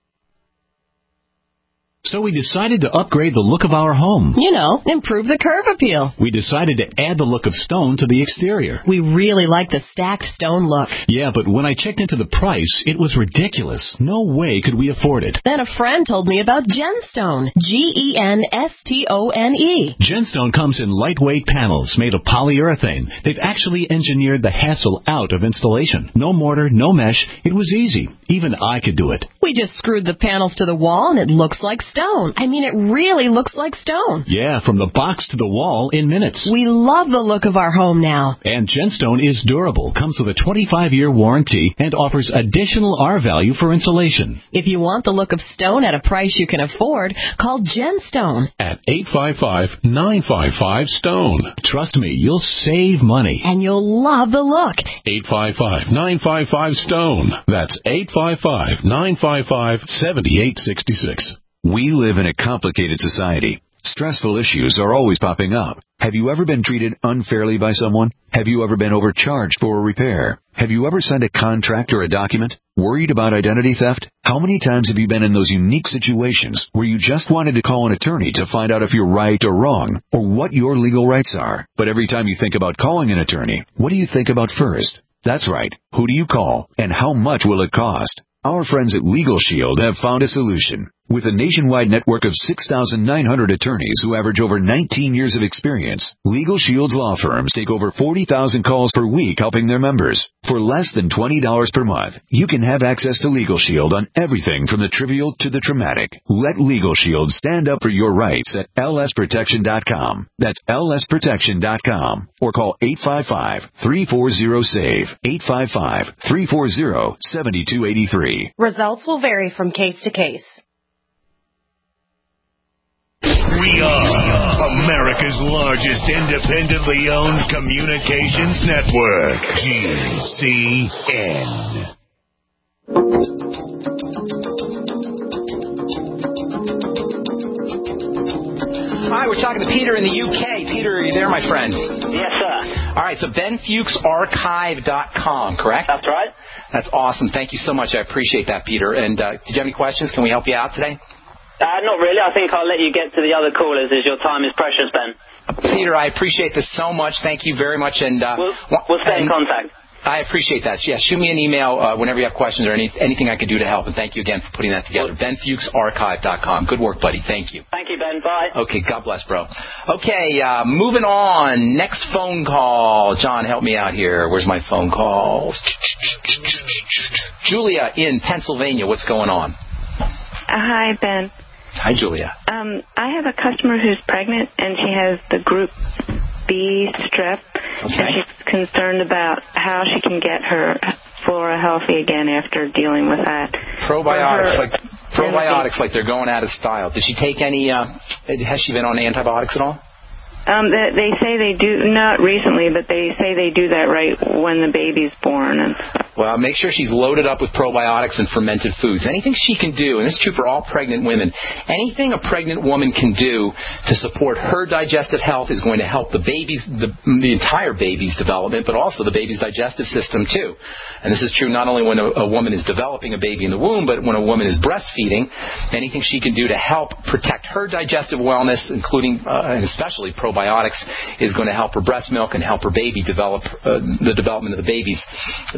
So we decided to upgrade the look of our home. You know, improve the curve appeal. We decided to add the look of stone to the exterior. We really like the stacked stone look. Yeah, but when I checked into the price, it was ridiculous. No way could we afford it. Then a friend told me about Genstone. G E N S T O N E. Genstone comes in lightweight panels made of polyurethane. They've actually engineered the hassle out of installation. No mortar, no mesh. It was easy. Even I could do it. We just screwed the panels to the wall and it looks like stone. I mean, it really looks like stone. Yeah, from the box to the wall in minutes. We love the look of our home now. And Genstone is durable, comes with a twenty-five year warranty, and offers additional R value for insulation. If you want the look of stone at a price you can afford, call Genstone at eight five five, nine five five, STONE. Trust me, you'll save money. And you'll love the look. eight five five, nine five five, STONE. That's eight five five, nine five five, seven eight six six. We live in a complicated society. Stressful issues are always popping up. Have you ever been treated unfairly by someone? Have you ever been overcharged for a repair? Have you ever signed a contract or a document? Worried about identity theft? How many times have you been in those unique situations where you just wanted to call an attorney to find out if you're right or wrong, or what your legal rights are? But every time you think about calling an attorney, what do you think about first? That's right. Who do you call, and how much will it cost? Our friends at Legal Shield have found a solution. With a nationwide network of six thousand nine hundred attorneys who average over nineteen years of experience, Legal Shield's law firms take over forty thousand calls per week helping their members. For less than twenty dollars per month, you can have access to Legal Shield on everything from the trivial to the traumatic. Let Legal Shield stand up for your rights at L S protection dot com. That's L S protection dot com. Or call eight five five, three four zero, S A V E, eight five five, three four zero, seven two eight three. Results will vary from case to case. We are America's largest independently owned communications network, G C N. Hi, we're talking to Peter in the U K. Peter, are you there, my friend? Yes, sir. All right, so Ben Fuchs Archive dot com, correct? That's right. That's awesome. Thank you so much. I appreciate that, Peter. And uh, did you have any questions? Can we help you out today? Uh, not really. I think I'll let you get to the other callers as your time is precious, Ben. Peter, I appreciate this so much. Thank you very much. And uh, We'll, we'll stay in contact. I appreciate that. Yeah, shoot me an email uh, whenever you have questions or any, anything I can do to help. And thank you again for putting that together. Ben Fuchs Archive dot com. Good work, buddy. Thank you. Thank you, Ben. Bye. Okay, God bless, bro. Okay, uh, moving on. Next phone call. John, help me out here. Where's my phone calls? Julia in Pennsylvania. What's going on? Uh, hi, Ben. Hi, Julia. Um, I have a customer who's pregnant, and she has the Group B strep, okay. and she's concerned about how she can get her flora healthy again after dealing with that. Probiotics, like probiotics, like they're going out of style. Did she take any? Uh, has she been on antibiotics at all? Um, they, they say they do, not recently, but they say they do that right when the baby's born and stuff. Well, make sure she's loaded up with probiotics and fermented foods. Anything she can do, and this is true for all pregnant women, anything a pregnant woman can do to support her digestive health is going to help the baby's, the, the entire baby's development, but also the baby's digestive system too. And this is true not only when a, a woman is developing a baby in the womb, but when a woman is breastfeeding. Anything she can do to help protect her digestive wellness, including uh, and especially probiotics, Probiotics is going to help her breast milk and help her baby develop uh, the development of the baby's digestive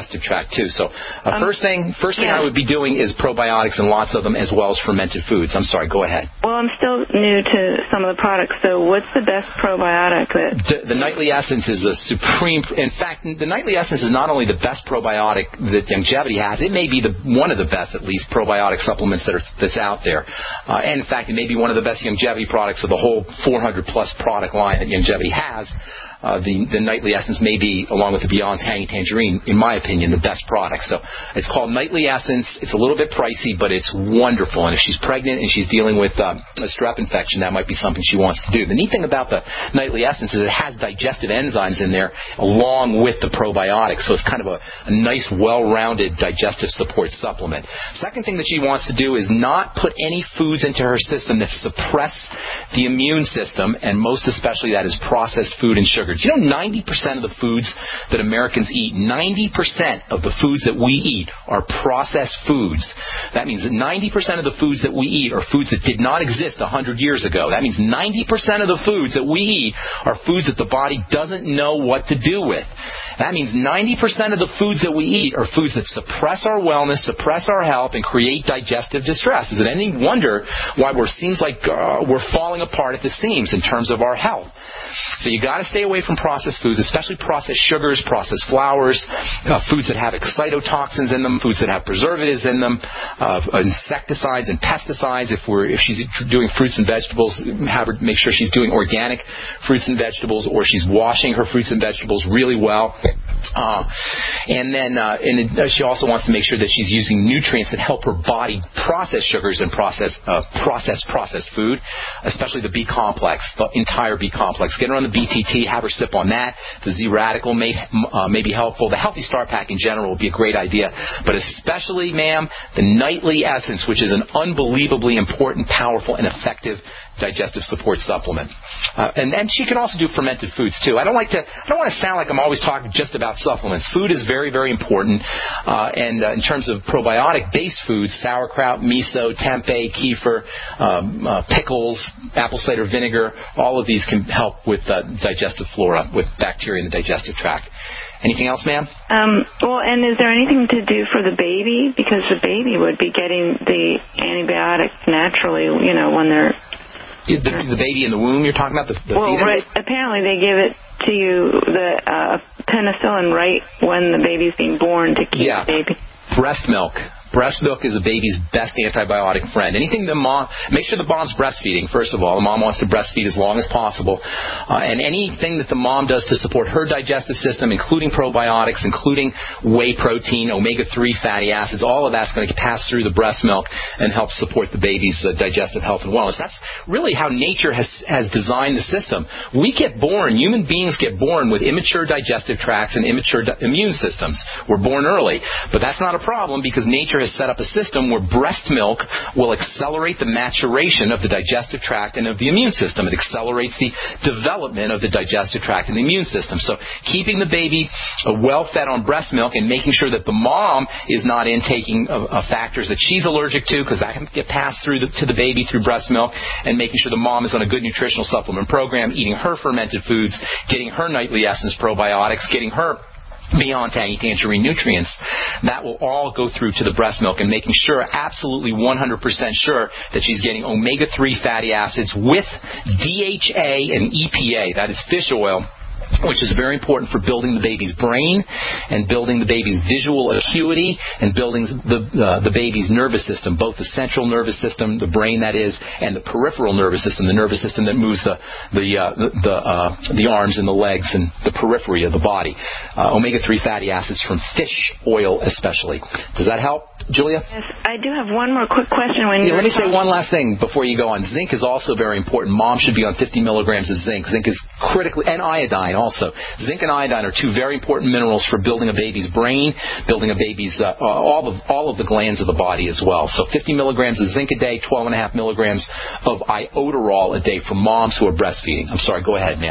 digestive tract too. So uh, Um, first thing, first thing yeah. I would be doing is probiotics and lots of them, as well as fermented foods. I'm sorry, go ahead. Well, I'm still new to some of the products, so what's the best probiotic that... The, the Nightly Essence is a supreme... In fact, the Nightly Essence is not only the best probiotic that Youngevity has, it may be the one of the best, at least, probiotic supplements that are, that's out there. Uh, and, in fact, it may be one of the best Youngevity products of the whole four hundred plus product line that Youngevity has. Uh, the, the Nightly Essence may be, along with the Beyond Tangy Tangerine, in my opinion, the best product. So it's called Nightly Essence. It's a little bit pricey, but it's wonderful. And if she's pregnant and she's dealing with um, a strep infection, that might be something she wants to do. The neat thing about the Nightly Essence is it has digestive enzymes in there along with the probiotics. So it's kind of a, a nice, well-rounded digestive support supplement. Second thing that she wants to do is not put any foods into her system that suppress the immune system, and most especially that is processed food and sugar. Do you know ninety percent of the foods that Americans eat, ninety percent of the foods that we eat are processed foods? That means that ninety percent of the foods that we eat are foods that did not exist one hundred years ago. That means ninety percent of the foods that we eat are foods that the body doesn't know what to do with. That means ninety percent of the foods that we eat are foods that suppress our wellness, suppress our health, and create digestive distress. Is it any wonder why it seems like uh, we're falling apart at the seams in terms of our health? So you got to stay away from processed foods, especially processed sugars, processed flours, uh, foods that have excitotoxins in them, foods that have preservatives in them, uh, insecticides and pesticides. If we're if she's doing fruits and vegetables, have her make sure she's doing organic fruits and vegetables, or she's washing her fruits and vegetables really well. Uh, and then uh, and she also wants to make sure that she's using nutrients that help her body process sugars and process uh, process processed food, especially the B complex, the entire B complex. Get her on the B T T, have her sip on that. The Z Radical may, uh, may be helpful. The Healthy Start Pack in general would be a great idea, but especially, ma'am, the Nightly Essence, which is an unbelievably important, powerful, and effective digestive support supplement. Uh, and then she can also do fermented foods too. I don't like to. I don't want to sound like I'm always talking just about supplements. Food is very, very important. Uh, and uh, in terms of probiotic-based foods, sauerkraut, miso, tempeh, kefir, um, uh, pickles, apple cider vinegar, all of these can help with uh, digestive flora, with bacteria in the digestive tract. Anything else, ma'am? Um, well, and is there anything to do for the baby? Because the baby would be getting the antibiotics naturally, you know, when they're... The, the baby in the womb you're talking about? The, the well, fetus? right. Apparently they give it to you, the uh, penicillin, right when the baby's being born to keep yeah. the baby. Breast milk. Breast milk is a baby's best antibiotic friend. Anything the mom, make sure the mom's breastfeeding, first of all. The mom wants to breastfeed as long as possible. Uh, and anything that the mom does to support her digestive system, including probiotics, including whey protein, omega three fatty acids, all of that's going to pass through the breast milk and help support the baby's uh, digestive health and wellness. That's really how nature has, has designed the system. We get born, human beings get born with immature digestive tracts and immature di- immune systems. We're born early. But that's not a problem because nature has set up a system where breast milk will accelerate the maturation of the digestive tract and of the immune system. It accelerates the development of the digestive tract and the immune system. So keeping the baby uh, well fed on breast milk and making sure that the mom is not intaking uh, uh, factors that she's allergic to, because that can get passed through the, to the baby through breast milk, and making sure the mom is on a good nutritional supplement program, eating her fermented foods, getting her Nightly Essence probiotics, getting her Beyond Tangy Tangerine nutrients, that will all go through to the breast milk, and making sure, absolutely one hundred percent sure, that she's getting omega three fatty acids with D H A and E P A, that is fish oil, which is very important for building the baby's brain and building the baby's visual acuity and building the uh, the baby's nervous system, both the central nervous system, the brain that is, and the peripheral nervous system, the nervous system that moves the the uh, the the, uh, the arms and the legs and the periphery of the body. Uh, omega three fatty acids from fish oil especially. Does that help, Julia? Yes, I do have one more quick question. When yeah, let me talking- say one last thing before you go on. Zinc is also very important. Mom should be on fifty milligrams of zinc. Zinc is critically, and iodine also. Zinc and iodine are two very important minerals for building a baby's brain, building a baby's, uh, all of all of the glands of the body as well. So fifty milligrams of zinc a day, twelve and a half milligrams of iodoral a day for moms who are breastfeeding. I'm sorry, go ahead, ma'am.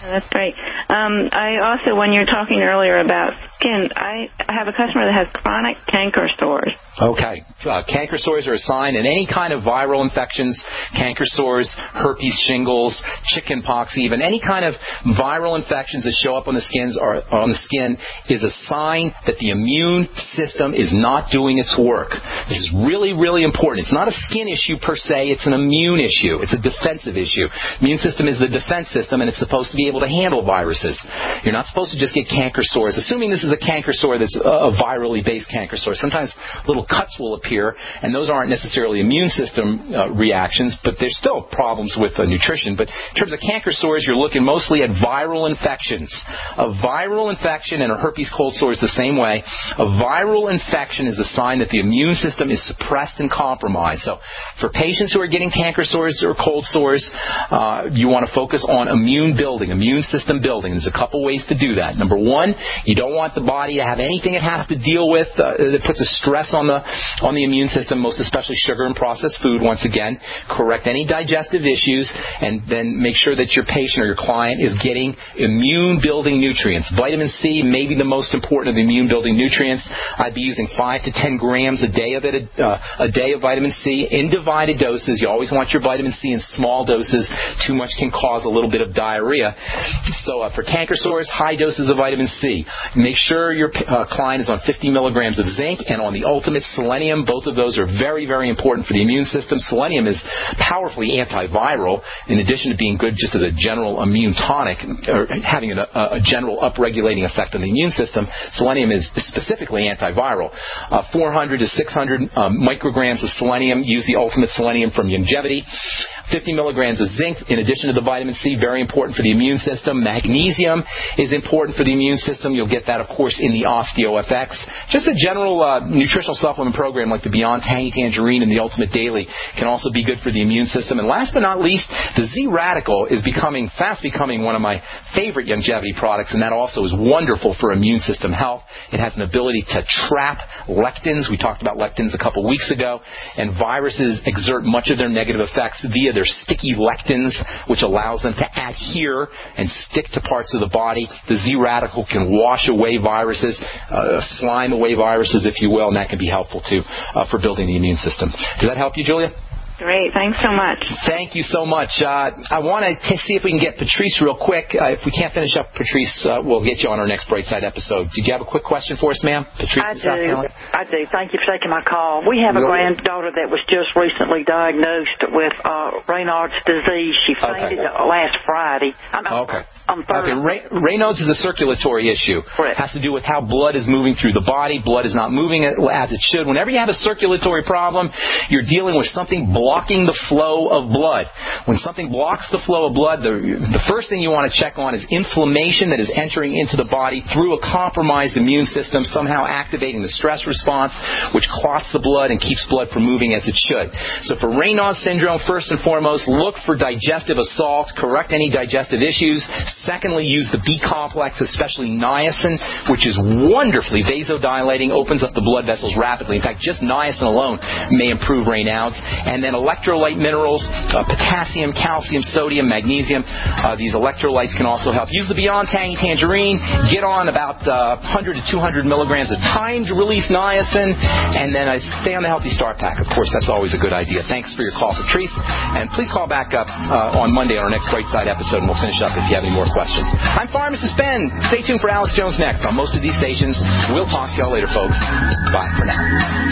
That's great. Um, I also, when you're talking earlier about skin, I have a customer that has chronic canker sores. Okay. Uh, canker sores are a sign in any kind of viral infections, canker sores, herpes, shingles, chicken pox even, any kind of viral infections that show up on the skins or on the skin is a sign that the immune system is not doing its work. This is really, really important. It's not a skin issue per se. It's an immune issue. It's a defensive issue. Immune system is the defense system, and it's supposed to be able to handle viruses. You're not supposed to just get canker sores. Assuming this is a canker sore that's a virally based canker sore, sometimes little cuts will appear, and those aren't necessarily immune system uh, reactions, but there's still problems with uh, nutrition. But in terms of canker sores, you're looking mostly at viral infections. A viral infection, and a herpes cold sore is the same way. A viral infection is a sign that the immune system is suppressed and compromised. So for patients who are getting canker sores or cold sores, uh, you want to focus on immune building, immune system building. There's a couple ways to do that. Number one, you don't want the body to have anything it has to deal with uh, that puts a stress on the on the immune system, most especially sugar and processed food. Once again, correct any digestive issues, and then make sure that your patient or your client is getting immune-building nutrients. Vitamin C may be the most important of the immune-building nutrients. I'd be using five to ten grams a day of it, uh, a day of vitamin C in divided doses. You always want your vitamin C in small doses. Too much can cause a little bit of diarrhea. So uh, for canker sores, high doses of vitamin C. Make sure your uh, client is on fifty milligrams of zinc and on the ultimate selenium. Both of those are very, very important for the immune system. Selenium is powerfully antiviral, in addition to being good just as a general immune tonic, or having a, a general upregulating effect on the immune system. Selenium is specifically antiviral. Uh, four hundred to six hundred um, micrograms of selenium. Use the ultimate selenium from Youngevity. fifty milligrams of zinc in addition to the vitamin C, very important for the immune system. Magnesium is important for the immune system. You'll get that, of course, in the OsteoFX. Just a general uh, nutritional supplement program like the Beyond Tangy Tangerine and the Ultimate Daily can also be good for the immune system. And last but not least, the Z-Radical is becoming, fast becoming one of my favorite Youngevity products, and that also is wonderful for immune system health. It has an ability to trap lectins. We talked about lectins a couple weeks ago, and viruses exert much of their negative effects via their sticky lectins, which allows them to adhere and stick to parts of the body. The Z-Radical can wash away viruses, uh, slime away viruses, if you will, and that can be helpful, too, uh, for building the immune system. Does that help you, Julia? Great. Thanks so much. Thank you so much. Uh, I want to see if we can get Patrice real quick. Uh, if we can't finish up Patrice, uh, we'll get you on our next Brightside episode. Did you have a quick question for us, ma'am? Patrice, I do. I do. Thank you for taking my call. We have a You're granddaughter that was just recently diagnosed with uh, Raynaud's disease. She fainted Okay. last Friday. I'm, Okay. I'm Okay. Ray- Raynaud's is a circulatory issue. Correct. It has to do with how blood is moving through the body. Blood is not moving as it should. Whenever you have a circulatory problem, you're dealing with something blocking the flow of blood. When something blocks the flow of blood, the, the first thing you want to check on is inflammation that is entering into the body through a compromised immune system, somehow activating the stress response, which clots the blood and keeps blood from moving as it should. So for Raynaud's syndrome, first and foremost, look for digestive assault, correct any digestive issues. Secondly, use the B complex, especially niacin, which is wonderfully vasodilating, opens up the blood vessels rapidly. In fact, just niacin alone may improve Raynaud's. And then electrolyte minerals, uh, potassium, calcium, sodium, magnesium. Uh, these electrolytes can also help. Use the Beyond Tangy Tangerine. Get on about uh, one hundred to two hundred milligrams of timed-release niacin. And then uh, stay on the Healthy Start Pack. Of course, that's always a good idea. Thanks for your call, Patrice. And please call back up uh, on Monday on our next Brightside episode, and we'll finish up if you have any more questions. I'm Pharmacist Ben. Stay tuned for Alex Jones next on most of these stations. We'll talk to y'all later, folks. Bye for now.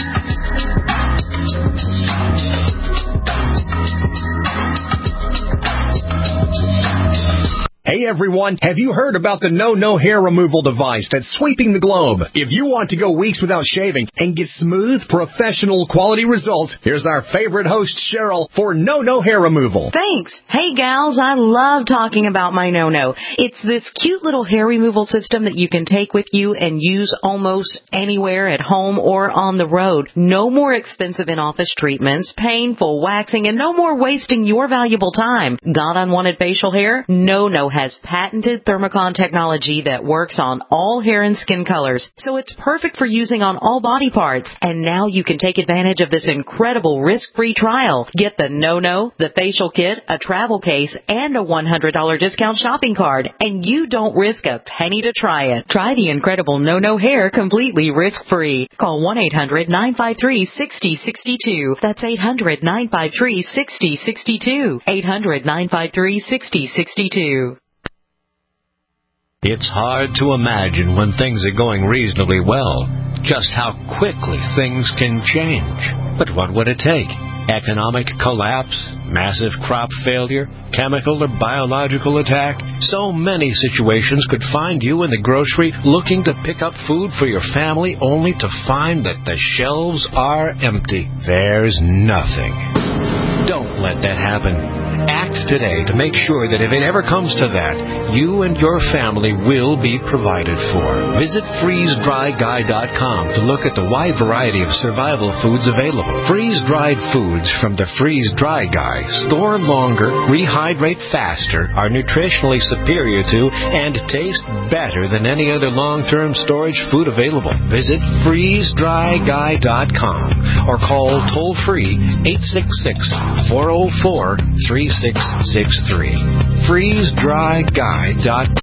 Hey everyone, have you heard about the No No hair removal device that's sweeping the globe? If you want to go weeks without shaving and get smooth, professional quality results, here's our favorite host, Cheryl, for No No hair removal. Thanks. Hey gals, I love talking about my No No. It's this cute little hair removal system that you can take with you and use almost anywhere at home or on the road. No more expensive in-office treatments, painful waxing, and no more wasting your valuable time. Got unwanted facial hair? No No has has patented Thermocon technology that works on all hair and skin colors, so it's perfect for using on all body parts. And now you can take advantage of this incredible risk-free trial. Get the no-no, the facial kit, a travel case, and a one hundred dollars discount shopping card, and you don't risk a penny to try it. Try the incredible no-no hair completely risk-free. Call one eight hundred nine five three six zero six two. That's eight hundred nine five three six zero six two. eight hundred nine five three six zero six two. It's hard to imagine when things are going reasonably well just how quickly things can change. But what would it take? Economic collapse, massive crop failure, chemical or biological attack? So many situations could find you in the grocery looking to pick up food for your family only to find that the shelves are empty. There's nothing. Don't let that happen. Act today to make sure that if it ever comes to that, you and your family will be provided for. Visit freeze dry guy dot com to look at the wide variety of survival foods available. Freeze-dried foods from the Freeze Dry Guy store longer, rehydrate faster, are nutritionally superior to, and taste better than any other long-term storage food available. Visit freeze dry guy dot com or call toll-free eight six six, four oh four, three six six three. freeze dry guy dot com.